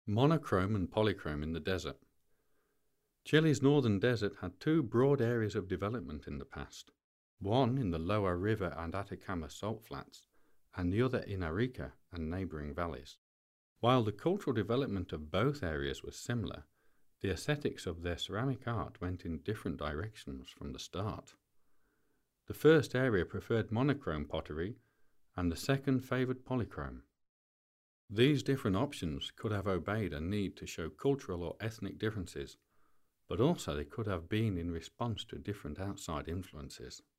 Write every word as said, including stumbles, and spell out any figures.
Monochrome and polychrome in the desert. Chile's northern desert had two broad areas of development in the past, one in the lower river and Atacama salt flats, and the other in Arica and neighbouring valleys. While the cultural development of both areas was similar, the aesthetics of their ceramic art went in different directions from the start. The first area preferred monochrome pottery, and the second favoured polychrome. These different options could have obeyed a need to show cultural or ethnic differences, but also they could have been in response to different outside influences.